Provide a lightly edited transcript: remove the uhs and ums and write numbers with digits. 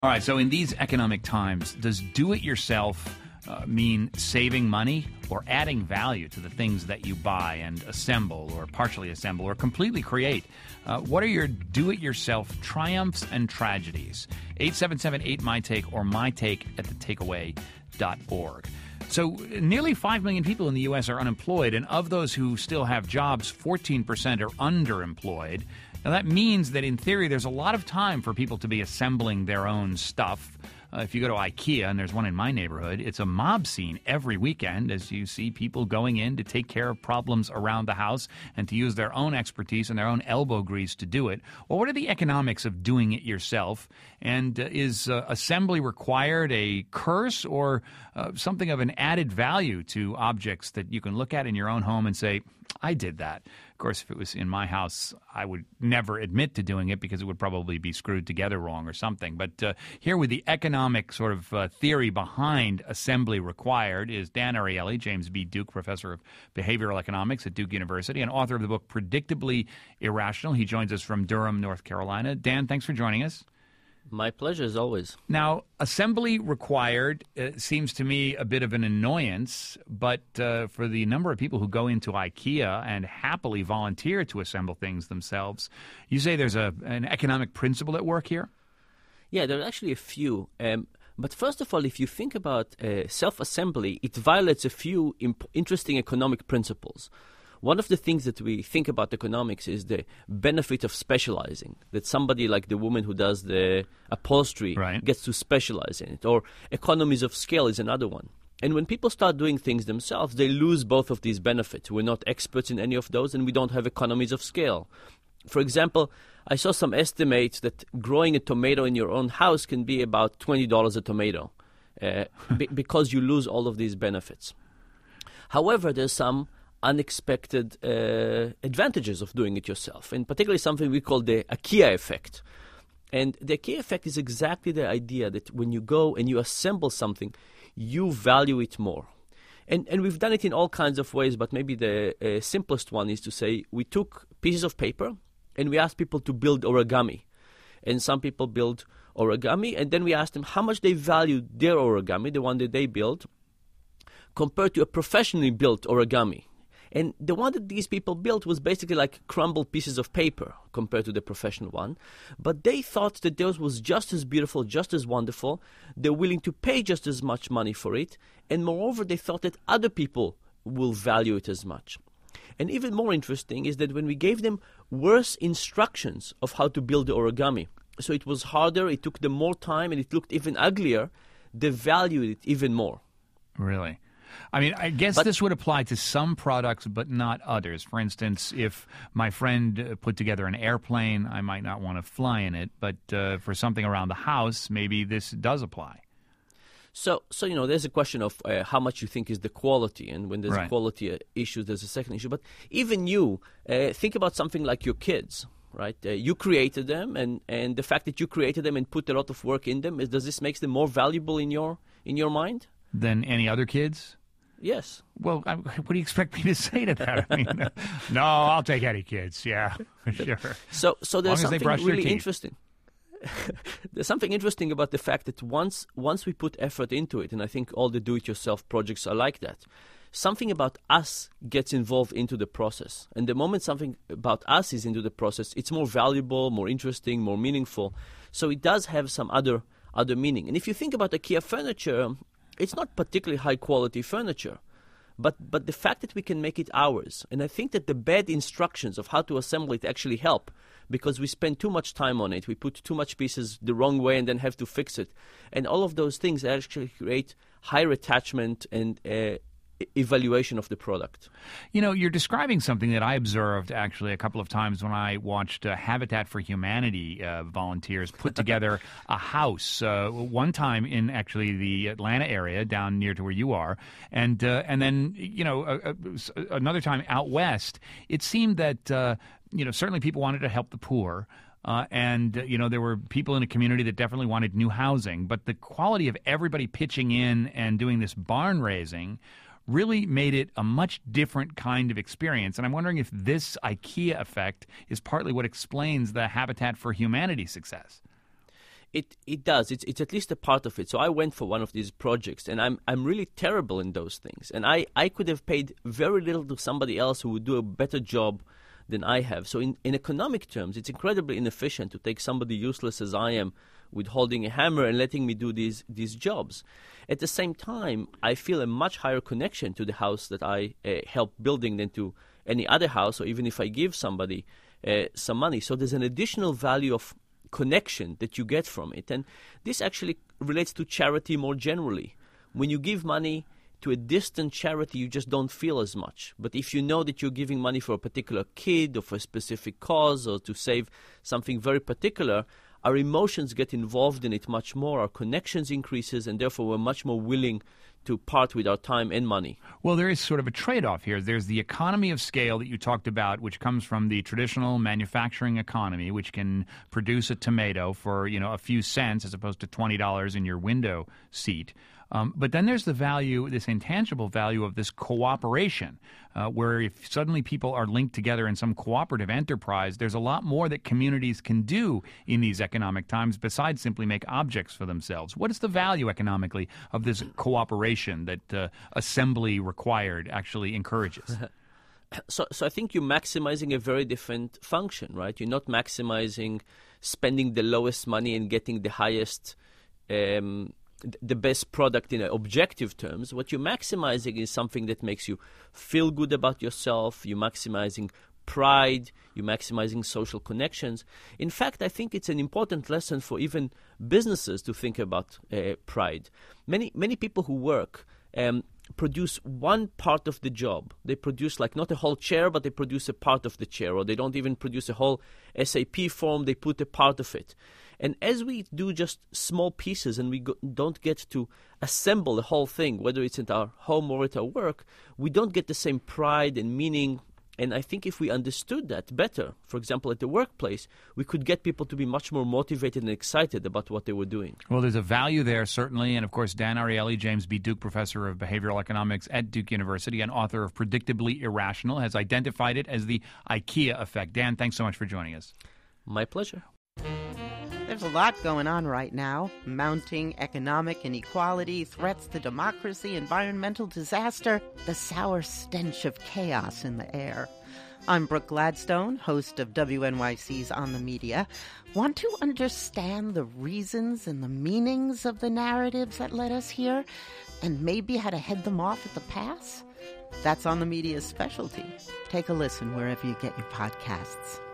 All right, so in these economic times, does do-it-yourself mean saving money or adding value to the things that you buy and assemble or partially assemble or completely create? What are your do-it-yourself triumphs and tragedies? 877-8MyTake or mytake@thetakeaway.org. So nearly 5 million people in the U.S. are unemployed, and of those who still have jobs, 14% are underemployed. Now, that means that, in theory, there's a lot of time for people to be assembling their own stuff. If you go to IKEA, and there's one in my neighborhood, it's a mob scene every weekend as you see people going in to take care of problems around the house and to use their own expertise and their own elbow grease to do it. Well, what are the economics of doing it yourself? And is assembly required a curse or something of an added value to objects that you can look at in your own home and say, I did that? Of course, if it was in my house, I would never admit to doing it because it would probably be screwed together wrong or something. But here with the economic sort of theory behind assembly required is Dan Ariely, James B. Duke Professor of Behavioral Economics at Duke University and author of the book Predictably Irrational. He joins us from Durham, North Carolina. Dan, thanks for joining us. My pleasure, as always. Now, assembly required seems to me a bit of an annoyance, but for the number of people who go into IKEA and happily volunteer to assemble things themselves, you say there's an economic principle at work here? Yeah, there are actually a few. But first of all, if you think about self-assembly, it violates a few interesting economic principles. One of the things that we think about economics is the benefit of specializing, that somebody like the woman who does the upholstery gets to specialize in it, or economies of scale is another one. And when people start doing things themselves, they lose both of these benefits. We're not experts in any of those, and we don't have economies of scale. For example, I saw some estimates that growing a tomato in your own house can be about $20 a tomato because you lose all of these benefits. However, there's some unexpected advantages of doing it yourself, and particularly something we call the IKEA effect. And the IKEA effect is exactly the idea that when you go and you assemble something, you value it more. And we've done it in all kinds of ways, but maybe the simplest one is to say we took pieces of paper and we asked people to build origami. And some people build origami, and then we asked them how much they valued their origami, the one that they built, compared to a professionally built origami. And the one that these people built was basically like crumbled pieces of paper compared to the professional one. But they thought that theirs was just as beautiful, just as wonderful. They're willing to pay just as much money for it. And moreover, they thought that other people will value it as much. And even more interesting is that when we gave them worse instructions of how to build the origami, so it was harder, it took them more time, and it looked even uglier, they valued it even more. Really? I mean, I guess this would apply to some products, but not others. For instance, if my friend put together an airplane, I might not want to fly in it. But for something around the house, maybe this does apply. So there's a question of how much you think is the quality. And when there's a quality issue, there's a second issue. But even you, think about something like your kids, right? You created them, and the fact that you created them and put a lot of work in them, does this make them more valuable in your mind? Than any other kids? Yes. Well, what do you expect me to say to that? I mean, no, I'll take any kids. Yeah, sure. So there's something really interesting. There's something interesting about the fact that once we put effort into it, and I think all the do-it-yourself projects are like that, something about us gets involved into the process. And the moment something about us is into the process, it's more valuable, more interesting, more meaningful. So it does have some other meaning. And if you think about IKEA furniture, it's not particularly high-quality furniture, but the fact that we can make it ours, and I think that the bad instructions of how to assemble it actually help, because we spend too much time on it, we put too much pieces the wrong way and then have to fix it, and all of those things actually create higher attachment and evaluation of the product. You know, you're describing something that I observed actually a couple of times when I watched Habitat for Humanity volunteers put together a house one time in actually the Atlanta area down near to where you are, and then another time out west. It seemed that certainly people wanted to help the poor. And there were people in a community that definitely wanted new housing, but the quality of everybody pitching in and doing this barn raising really made it a much different kind of experience. And I'm wondering if this IKEA effect is partly what explains the Habitat for Humanity success. It does. It's at least a part of it. So I went for one of these projects, and I'm really terrible in those things. And I could have paid very little to somebody else who would do a better job than I have. So in economic terms, it's incredibly inefficient to take somebody useless as I am with holding a hammer and letting me do these jobs. At the same time, I feel a much higher connection to the house that I help building than to any other house, or even if I give somebody some money. So there's an additional value of connection that you get from it. And this actually relates to charity more generally. When you give money to a distant charity, you just don't feel as much. But if you know that you're giving money for a particular kid or for a specific cause or to save something very particular, our emotions get involved in it much more, our connections increases, and therefore we're much more willing to part with our time and money. Well, there is sort of a trade-off here. There's the economy of scale that you talked about, which comes from the traditional manufacturing economy, which can produce a tomato for, a few cents as opposed to $20 in your window seat. But then there's the value, this intangible value of this cooperation, where if suddenly people are linked together in some cooperative enterprise, there's a lot more that communities can do in these economic times besides simply make objects for themselves. What is the value economically of this cooperation that assembly required actually encourages? So I think you're maximizing a very different function, right? You're not maximizing spending the lowest money and getting the highest the best product in objective terms. What you're maximizing is something that makes you feel good about yourself. You're maximizing pride. You're maximizing social connections. In fact, I think it's an important lesson for even businesses to think about pride. Many people who work produce one part of the job. They produce not a whole chair, but they produce a part of the chair, or they don't even produce a whole SAP form, they put a part of it. And as we do just small pieces and we don't get to assemble the whole thing, whether it's at our home or at our work, we don't get the same pride and meaning. And I think if we understood that better, for example, at the workplace, we could get people to be much more motivated and excited about what they were doing. Well, there's a value there, certainly. And, of course, Dan Ariely, James B. Duke Professor of Behavioral Economics at Duke University and author of Predictably Irrational, has identified it as the IKEA effect. Dan, thanks so much for joining us. My pleasure. There's a lot going on right now. Mounting economic inequality, threats to democracy, environmental disaster, the sour stench of chaos in the air. I'm Brooke Gladstone, host of WNYC's On the Media. Want to understand the reasons and the meanings of the narratives that led us here, and maybe how to head them off at the pass? That's On the Media's specialty. Take a listen wherever you get your podcasts.